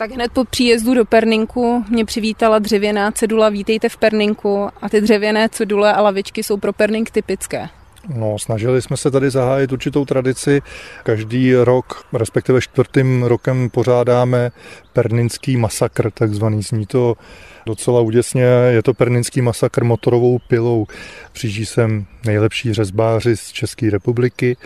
Tak hned po příjezdu do Perninku mě přivítala dřevěná cedula Vítejte v Perninku a ty dřevěné cedule a lavičky jsou pro Pernink typické. No, snažili jsme se tady zahájit určitou tradici. Každý rok, respektive 4. rokem pořádáme perninský masakr, takzvaný. Zní to docela úděsně. Je to perninský masakr motorovou pilou. Přijíždí sem nejlepší řezbáři z České republiky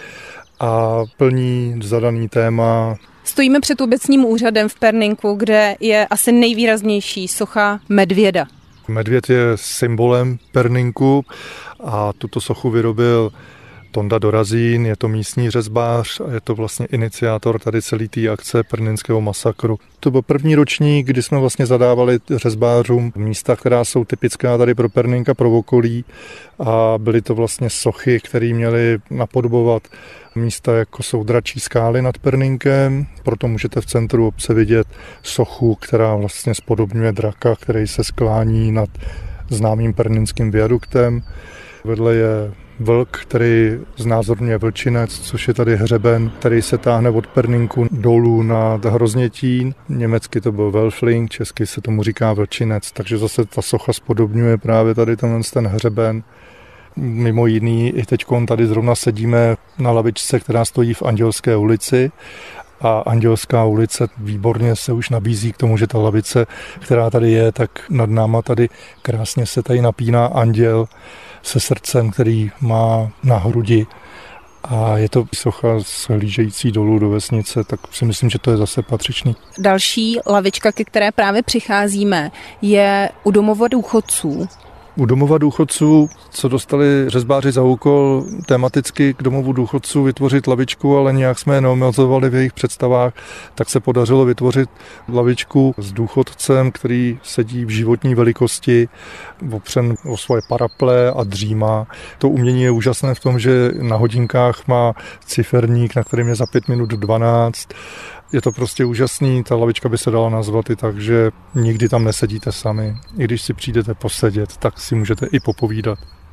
a plní zadaný téma. Stojíme před obecním úřadem v Perninku, kde je asi nejvýraznější socha medvěda. Medvěd je symbolem Perninku a tuto sochu vyrobil Tonda Dorazín, je to místní řezbář a je to vlastně iniciátor tady celé té akce perninského masakru. To byl první ročník, kdy jsme vlastně zadávali řezbářům místa, která jsou typická tady pro Pernink a pro okolí a byly to vlastně sochy, které měly napodobovat místa, jako jsou Dračí skály nad Perninkem, proto můžete v centru obce vidět sochu, která vlastně spodobňuje draka, který se sklání nad známým perninským viaduktem. Vedle je vlk, který znázorňuje Vlčinec, což je tady hřeben, který se táhne od Perninku dolů nad Hroznětín. Německy to byl Welfling, česky se tomu říká Vlčinec, takže zase ta socha spodobňuje právě tady ten hřeben. Mimo jiný, i teď tady zrovna sedíme na lavičce, která stojí v Andělské ulici. A Andělská ulice výborně se už nabízí k tomu, že ta lavice, která tady je, tak nad náma tady krásně se tady napíná anděl se srdcem, který má na hrudi. A je to socha shlížející dolů do vesnice, tak si myslím, že to je zase patřičný. Další lavička, ke které právě přicházíme, je u domova důchodců. U domova důchodců, co dostali řezbáři za úkol tematicky k domovu důchodců vytvořit lavičku, ale nějak jsme je neomezovali v jejich představách, tak se podařilo vytvořit lavičku s důchodcem, který sedí v životní velikosti, opřen o svoje paraple a dřímá. To umění je úžasné v tom, že na hodinkách má ciferník, na kterém je za 5 minut 12. Je to prostě úžasný, ta lavička by se dala nazvat i tak, že nikdy tam nesedíte sami. I když si přijdete posedět, tak si můžete i popovídat.